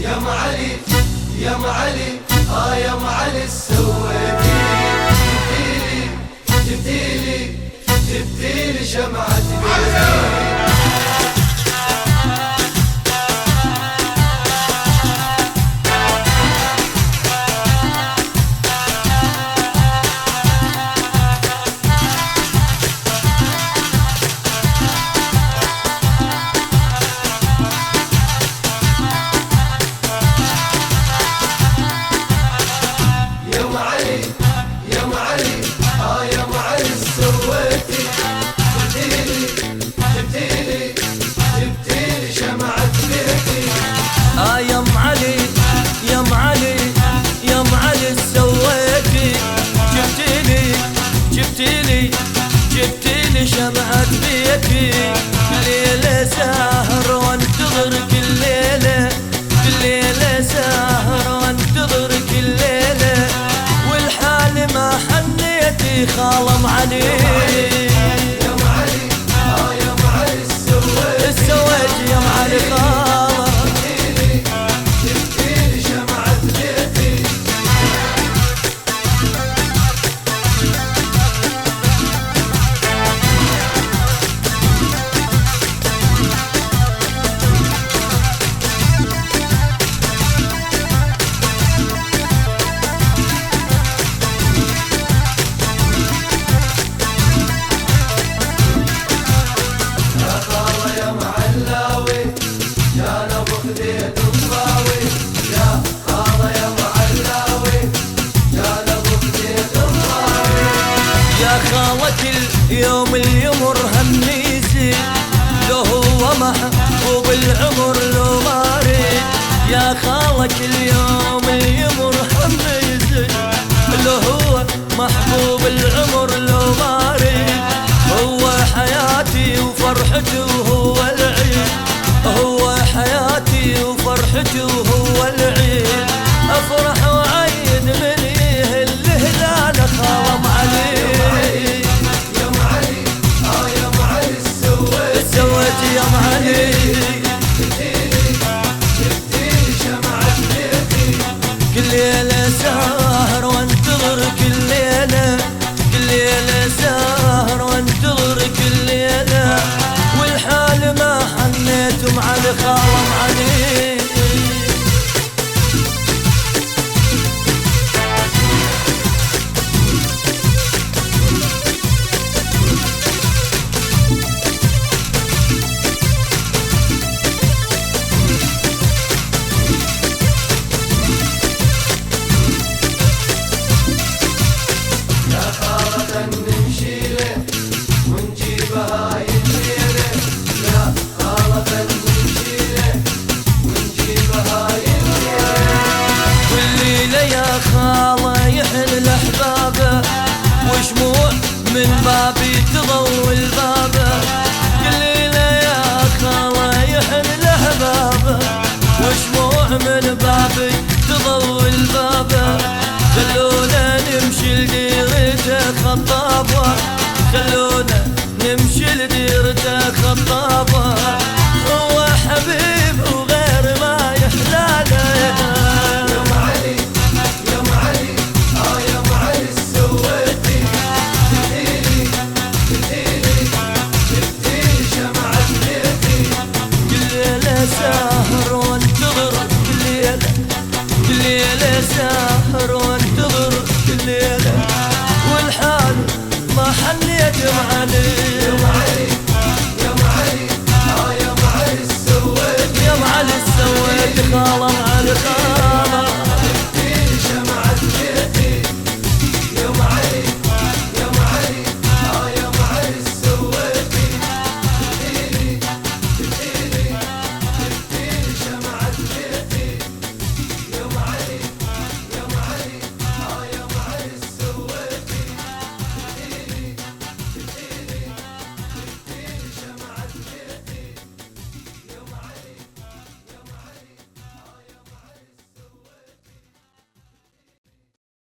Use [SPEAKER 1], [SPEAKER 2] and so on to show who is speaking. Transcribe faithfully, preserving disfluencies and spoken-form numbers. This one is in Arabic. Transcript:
[SPEAKER 1] يا ام علي يا ام علي اه يا ام علي سويتي جبتيلي جبتيلي جبتيلي شمعة بيتي.
[SPEAKER 2] آه يا ام علي يا ام علي يا ام علي سويتي جبتيلي جبتيلي جبتيلي شمعة بيتي. كل ليلة ساهر وانتظر كل ليلة كل ليلة ساهر وانتظر كل ليلة والحال ما حنيتي خالة ام علي.
[SPEAKER 1] يا ام علي اه يا ام علي سويتي
[SPEAKER 2] سويتي يا ام علي خالة يوم اليمر همني يزيد لو هو محبوب العمر لو مارد. يا خالك اليوم اليمر همني يزيد لو هو محبوب العمر لو مارد. هو حياتي وفرحتي وهو العيد هو حياتي وفرحتي وهو العيد. افرح وعيد من يهل الهلال خالة ام علي. سويتي يا ام علي
[SPEAKER 1] جبتيلي جبتيلي شمعة بيتي.
[SPEAKER 2] كل ليلة سهر وانتظر كل ليلة كل ليلة سهر وانتظر كل ليلة والحال ما حنيت ام علي خالة ام علي. خالة يحن الأحبابه وشموع من بابي تضوي البابه. كل ليلة يا خالة يحن الأحبابه وشموع من بابي تضوي البابه. خلونا نمشي لديرته خطابه خلونا نمشي لديرته خطابه. هو حبيب وغير ما يحلاله. ساهر وانتظر كل ليلة كل ليلة ساهر وانتظر كل ليلة والحال ما حنيت يا ام علي.
[SPEAKER 1] يا ام علي يا ام علي اه يا ام علي سويتي
[SPEAKER 2] يا ام علي سويتي خالة